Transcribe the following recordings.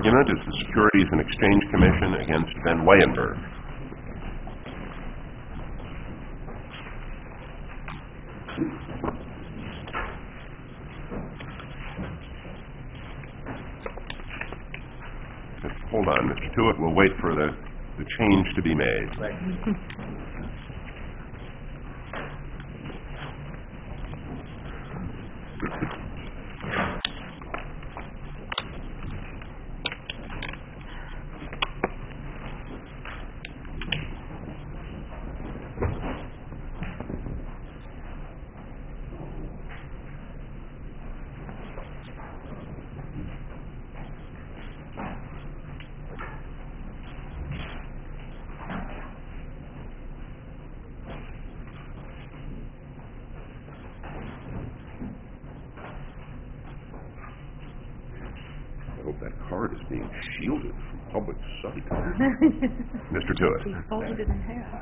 argument is the Securities and Exchange Commission against Van Weyenberg. Hold on, Mr. Tewitt. We'll wait for the change to be made. Right. I hope that card is being shielded from public sight. Mr. Tewitt. He folded it in half.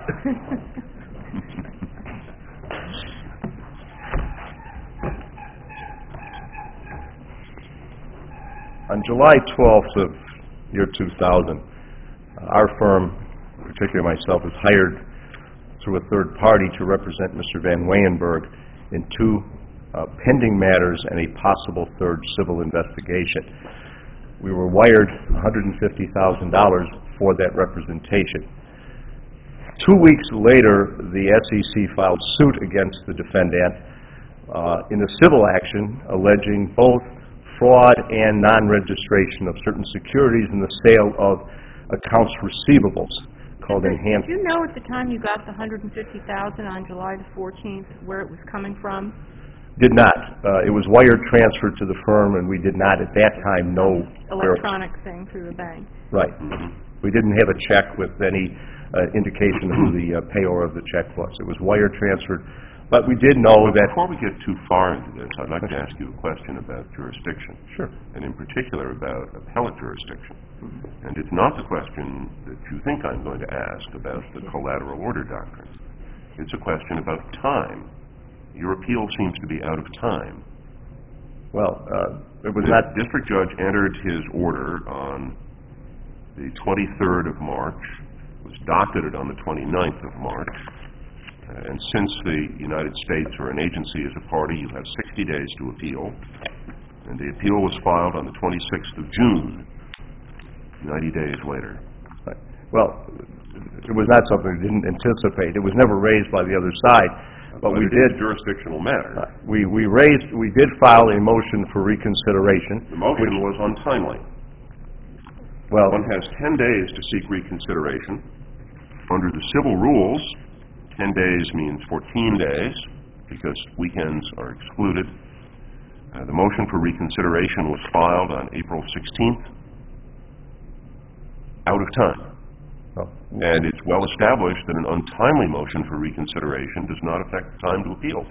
On July 12th of year 2000, our firm, particularly myself, was hired through a third party to represent Mr. Van Weyenberg in two pending matters and a possible third civil investigation. We were wired $150,000 for that representation. 2 weeks later, the SEC filed suit against the defendant in a civil action alleging both fraud and non-registration of certain securities and the sale of accounts receivables called enhanced. Did you know at the time you got the $150,000 on July the 14th where it was coming from? Did not. It was wire transferred to the firm, and we did not at that time know. Electronic thing through the bank. Right. We didn't have a check with any indication of who the payor of the check was. It was wire transferred. But we did know that... Before we get too far into this, I'd like to ask you a question about jurisdiction. Sure. And in particular about appellate jurisdiction. And it's not the question that you think I'm going to ask about the collateral order doctrine. It's a question about time. Your appeal seems to be out of time. Well, it was not... The district judge entered his order on the 23rd of March, was docketed on the 29th of March, and since the United States or an agency is a party, you have 60 days to appeal, and the appeal was filed on the 26th of June, 90 days later. Right. Well, it was not something we didn't anticipate. It was never raised by the other side. But we did. It's a jurisdictional matter. We did file a motion for reconsideration. The motion was untimely. Well, one has 10 days to seek reconsideration. Under the civil rules, 10 days means 14 days because weekends are excluded. The motion for reconsideration was filed on April 16th. Out of time. And it's well established that an untimely motion for reconsideration does not affect the time to appeal.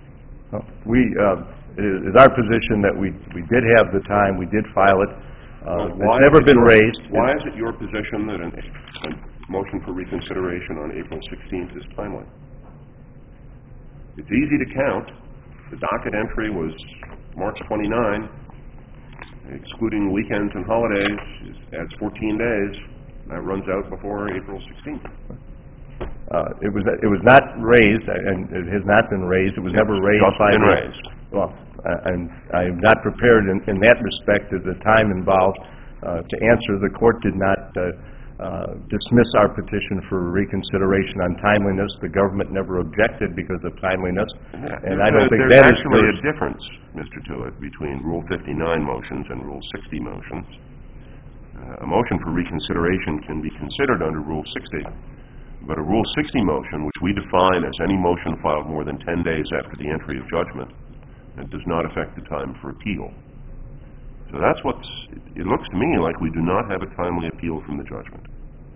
It is our position that we did have the time, we did file it. It's never been raised. Why is it your position that a motion for reconsideration on April 16th is timely? It's easy to count. The docket entry was March 29, excluding weekends and holidays, adds 14 days. That runs out before April 16th. It was not raised, and it has not been raised. It was never raised by been raised. Well, and I am not prepared in that respect at the time involved to answer. The court did not dismiss our petition for reconsideration on timeliness. The government never objected because of timeliness, and I don't think that is actually a difference, Mr. Tewitt, between Rule 59 motions and Rule 60 motions. A motion for reconsideration can be considered under Rule 60, but a Rule 60 motion, which we define as any motion filed more than 10 days after the entry of judgment, it does not affect the time for appeal. So that's it looks to me like we do not have a timely appeal from the judgment.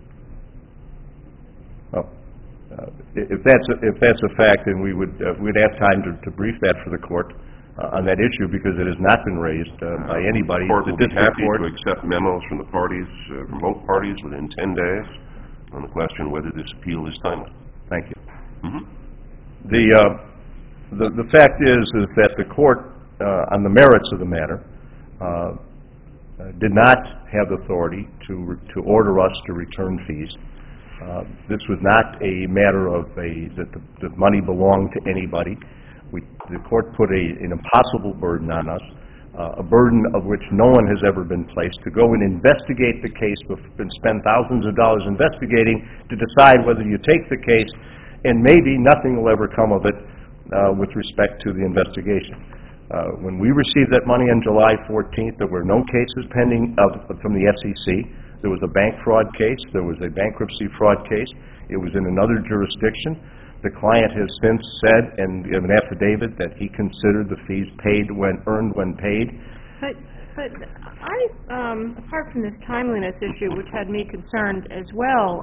Well, if that's a fact, then we'd have time to brief that for the court on that issue, because it has not been raised by anybody. The court will be happy to accept memos from the parties, from both parties, within 10 days on the question whether this appeal is timely. Thank you. Mm-hmm. The fact is that the court, on the merits of the matter, did not have authority to order us to return fees. This was not a matter of that the money belonged to anybody. The court put an impossible burden on us, a burden of which no one has ever been placed, to go and investigate the case and spend thousands of dollars investigating to decide whether you take the case, and maybe nothing will ever come of it with respect to the investigation. When we received that money on July 14th, there were no cases pending from the SEC. There was a bank fraud case. There was a bankruptcy fraud case. It was in another jurisdiction. The client has since said in an affidavit that he considered the fees earned when paid. But apart from this timeliness issue, which had me concerned as well,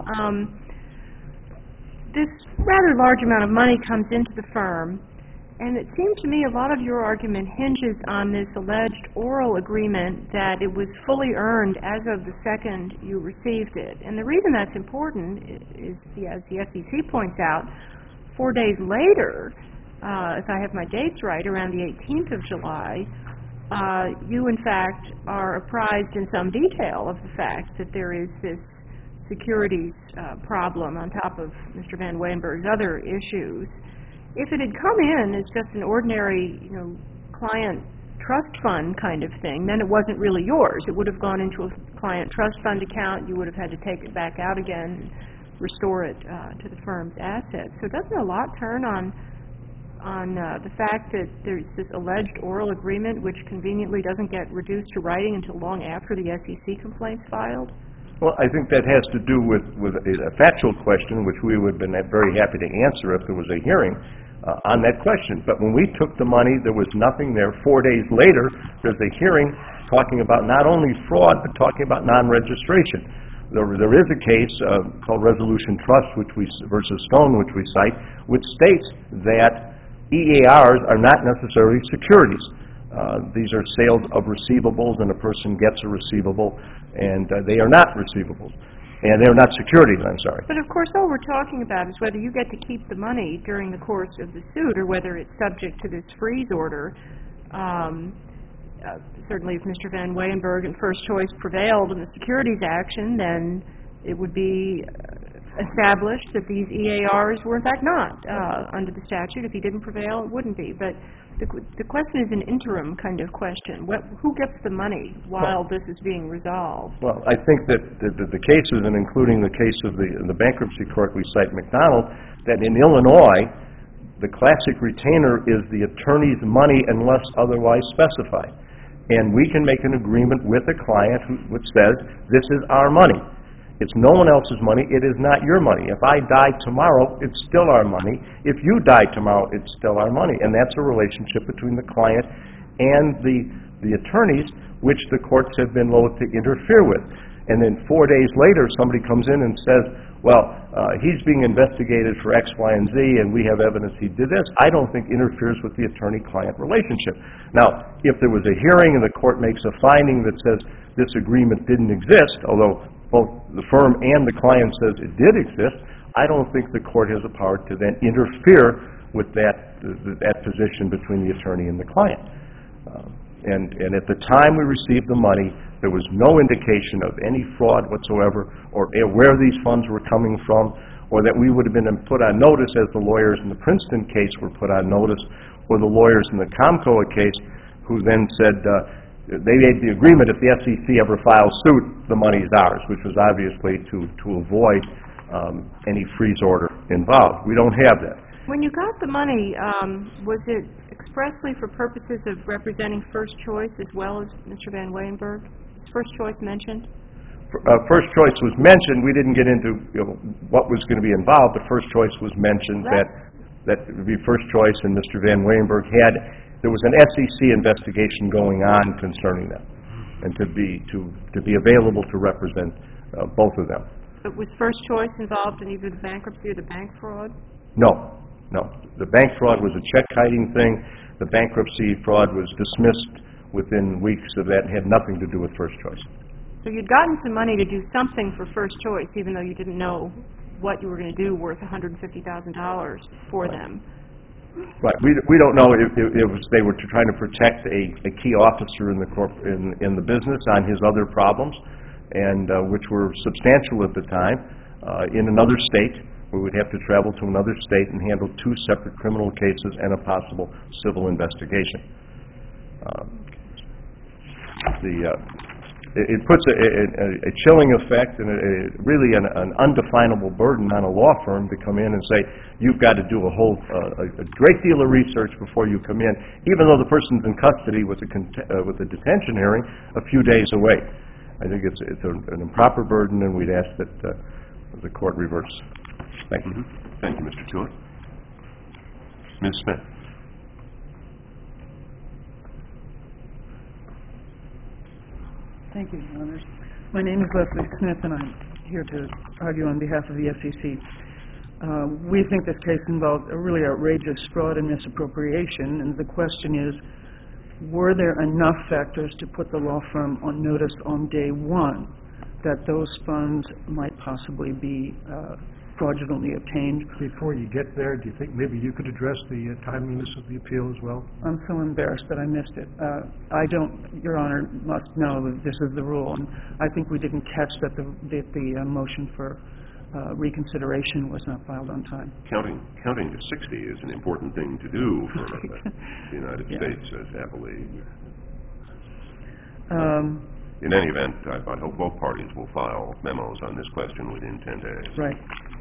this rather large amount of money comes into the firm, and it seemed to me a lot of your argument hinges on this alleged oral agreement that it was fully earned as of the second you received it. And the reason that's important is, as the SEC points out, 4 days later, if I have my dates right, around the 18th of July, you in fact are apprised in some detail of the fact that there is this securities problem on top of Mr. Van Weyenberg's other issues. If it had come in as just an ordinary, client trust fund kind of thing, then it wasn't really yours. It would have gone into a client trust fund account. You would have had to take it back out again, restore it to the firm's assets. So doesn't a lot turn on the fact that there's this alleged oral agreement which conveniently doesn't get reduced to writing until long after the SEC complaint's filed? Well, I think that has to do with a factual question, which we would have been very happy to answer if there was a hearing on that question. But when we took the money, there was nothing there. 4 days later, there's a hearing talking about not only fraud, but talking about non-registration. There is a case called Resolution Trust versus Stone, which we cite, which states that EARs are not necessarily securities. These are sales of receivables, and a person gets a receivable, and they are not receivables. And they're not securities, I'm sorry. But of course all we're talking about is whether you get to keep the money during the course of the suit or whether it's subject to this freeze order. Certainly if Mr. Van Weyenberg and First Choice prevailed in the securities action, then it would be established that these EARs were in fact not under the statute. If he didn't prevail, it wouldn't be. But the question is an interim kind of question. Who gets the money while this is being resolved? Well, I think that the cases, and including the case of the bankruptcy court we cite, McDonald, that in Illinois, the classic retainer is the attorney's money unless otherwise specified. And we can make an agreement with a client which says, this is our money. It's no one else's money. It is not your money. If I die tomorrow, it's still our money. If you die tomorrow, it's still our money. And that's a relationship between the client and the attorneys, which the courts have been loath to interfere with. And then 4 days later, somebody comes in and says, well, he's being investigated for X, Y, and Z, and we have evidence he did this. I don't think interferes with the attorney-client relationship. Now, if there was a hearing and the court makes a finding that says this agreement didn't exist, although both the firm and the client says it did exist, I don't think the court has the power to then interfere with that position between the attorney and the client. And at the time we received the money, there was no indication of any fraud whatsoever, or where these funds were coming from, or that we would have been put on notice as the lawyers in the Princeton case were put on notice, or the lawyers in the Comcoa case who then said they made the agreement if the SEC ever files suit, the money is ours, which was obviously to avoid any freeze order involved. We don't have that. When you got the money, was it expressly for purposes of representing First Choice as well as Mr. Van Weyenberg? Was First Choice mentioned? First Choice was mentioned. We didn't get into what was going to be involved, but First Choice was mentioned that it would be First Choice and Mr. Van Weyenberg there was an SEC investigation going on concerning them, and to be available to represent both of them. But was First Choice involved in either the bankruptcy or the bank fraud? No. The bank fraud was a check-hiding thing. The bankruptcy fraud was dismissed within weeks of that and had nothing to do with First Choice. So you'd gotten some money to do something for First Choice, even though you didn't know what you were going to do worth $150,000 for them. Right, we don't know if it was, they were trying to protect a key officer in the in the business on his other problems, and which were substantial at the time, in another state. We would have to travel to another state and handle 2 separate criminal cases and a possible civil investigation. It puts a chilling effect and really an undefinable burden on a law firm to come in and say, you've got to do a great deal of research before you come in, even though the person's in custody with a detention hearing a few days away. I think it's an improper burden, and we'd ask that the court reverse. Thank you. Thank you, Mr. Tuitt. Ms. Smith. Thank you, Your Honors. My name is Leslie Smith, and I'm here to argue on behalf of the SEC. We think this case involves a really outrageous fraud and misappropriation, and the question is, were there enough factors to put the law firm on notice on day one that those funds might possibly be fraudulently obtained? Before you get there, do you think maybe you could address the timeliness of the appeal as well? I'm so embarrassed that I missed it. I don't, Your Honor must know that this is the rule, and I think we didn't catch that the motion for reconsideration was not filed on time. Counting to 60 is an important thing to do for the United States as appellee. In any event, I hope both parties will file memos on this question within 10 days. Right.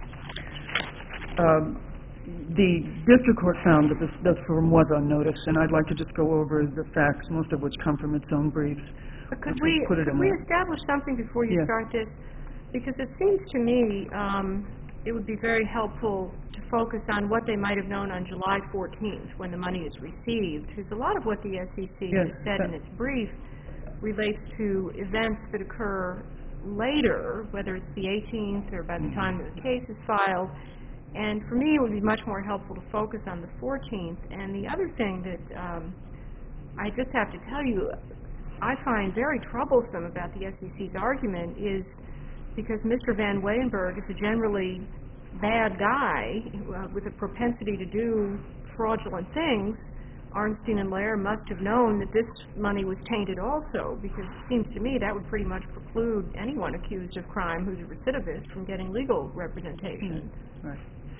The district court found that the firm was on notice, and I'd like to just go over the facts, most of which come from its own briefs. But could we establish something before you start this? Because it seems to me it would be very helpful to focus on what they might have known on July 14th when the money is received, because a lot of what the SEC has said in its brief relates to events that occur later, whether it's the 18th or by the time the case is filed. And for me, it would be much more helpful to focus on the 14th. And the other thing that I just have to tell you, I find very troublesome about the SEC's argument is because Mr. Van Weyenberg is a generally bad guy with a propensity to do fraudulent things. Arnstein and Lair must have known that this money was tainted also, because it seems to me that would pretty much preclude anyone accused of crime who's a recidivist from getting legal representation. Right.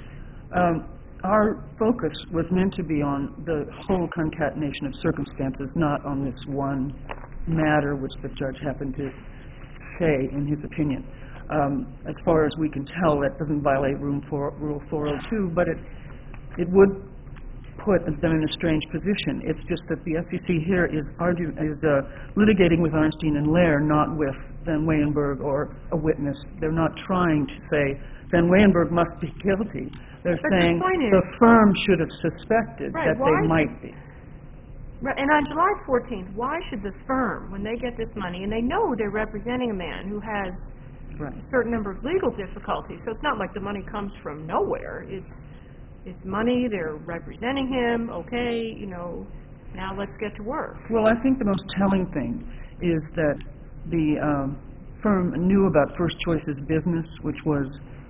Our focus was meant to be on the whole concatenation of circumstances, not on this one matter which the judge happened to say in his opinion. As far as we can tell, that doesn't violate Rule 402, but it would put them in a strange position. It's just that the SEC here is litigating with Arnstein and Lair, not with Van Weyenberg or a witness. They're not trying to say Van Weyenberg must be guilty. They're saying the firm should have suspected that they might be. Right. And on July 14th, why should the firm, when they get this money, and they know they're representing a man who has a certain number of legal difficulties, so it's not like the money comes from nowhere. It's money, they're representing him, okay, now let's get to work. Well, I think the most telling thing is that the firm knew about First Choice's business, which was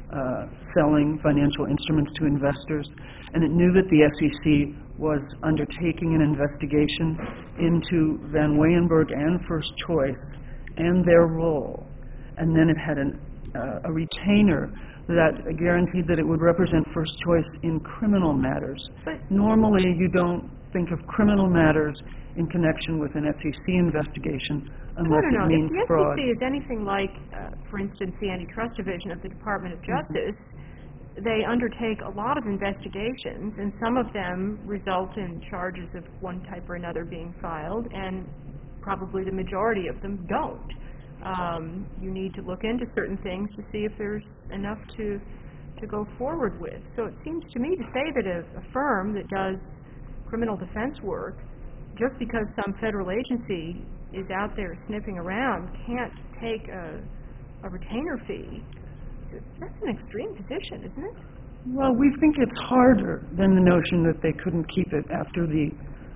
selling financial instruments to investors, and it knew that the SEC was undertaking an investigation into Van Weyenberg and First Choice and their role. And then it had a retainer that guaranteed that it would represent First Choice in criminal matters. But normally you don't think of criminal matters in connection with an SEC investigation unless it means fraud. If the SEC is anything like, for instance, the Antitrust Division of the Department of Justice, they undertake a lot of investigations, and some of them result in charges of one type or another being filed, and probably the majority of them don't. You need to look into certain things to see if there's enough to go forward with. So it seems to me to say that a firm that does criminal defense work, just because some federal agency is out there sniffing around, can't take a retainer fee. That's an extreme position, isn't it? Well, we think it's harder than the notion that they couldn't keep it after the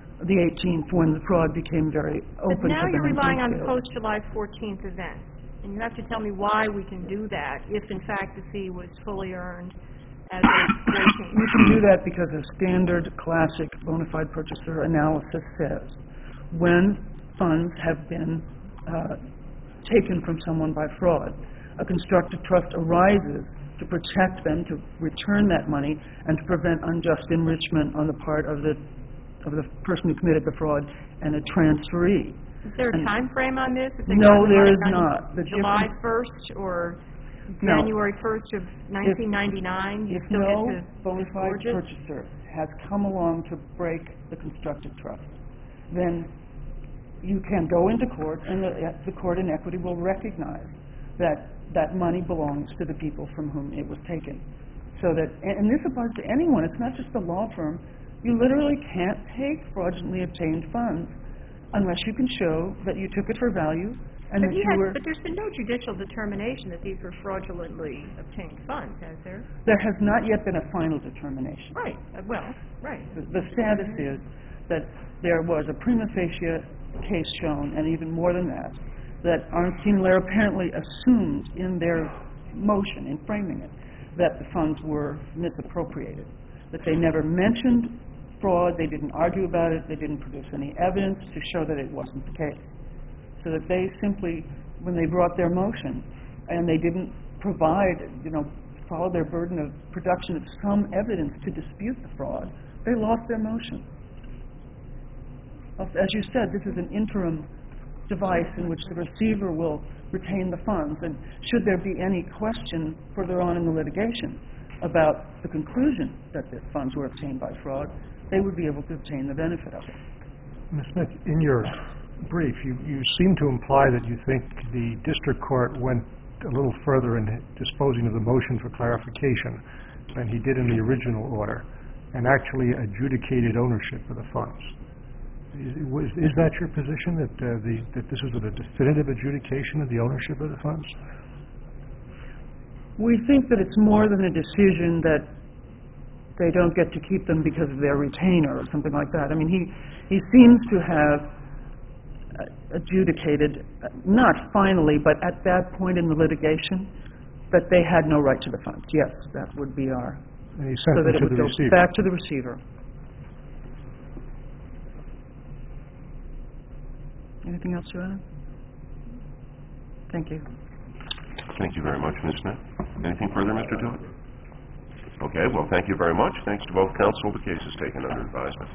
18th, when the fraud became very open. But now to you're them relying on post-July 14th events, and you have to tell me why we can do that if, in fact, the fee was fully earned as of 14. You can do that because a standard, classic, bona fide purchaser analysis says when funds have been taken from someone by fraud, a constructive trust arises to protect them, to return that money, and to prevent unjust enrichment on the part of the person who committed the fraud and a transferee. Is there a time frame on this? No, there is not. July 1st or No. January 1st of 1999? You If still no get to bona fide forge it? purchaser has come along to break the constructive trust, then you can go into court, and the court in equity will recognize that that money belongs to the people from whom it was taken. So that, and this applies to anyone, it's not just the law firm. You literally can't take fraudulently obtained funds unless you can show that you took it for value and that you were... But there's been no judicial determination that these were fraudulently obtained funds, has there? There has not yet been a final determination. Right. Right. The status is that there was a prima facie case shown, and even more than that Arnstein and Lair apparently assumed in their motion, in framing it, that the funds were misappropriated, that they never mentioned fraud, they didn't argue about it, they didn't produce any evidence to show that it wasn't the case. So that they simply, when they brought their motion, and they didn't provide, follow their burden of production of some evidence to dispute the fraud, they lost their motion. As you said, this is an interim device in which the receiver will retain the funds, and should there be any question further on in the litigation about the conclusion that the funds were obtained by fraud, they would be able to obtain the benefit of it. Ms. Smith, in your brief, you seem to imply that you think the district court went a little further in disposing of the motion for clarification than he did in the original order, and actually adjudicated ownership of the funds. Is that your position, that this was a definitive adjudication of the ownership of the funds? We think that it's more than a decision that they don't get to keep them because of their retainer or something like that. I mean, he seems to have adjudicated, not finally, but at that point in the litigation, that they had no right to the funds. Yes, that would be our... And he sent them to the receiver. Back to the receiver. Anything else, Joanna? Thank you. Thank you very much, Ms. Smith. Anything further, Mr. Tillett? Okay, well, thank you very much. Thanks to both counsel. The case is taken under advisement.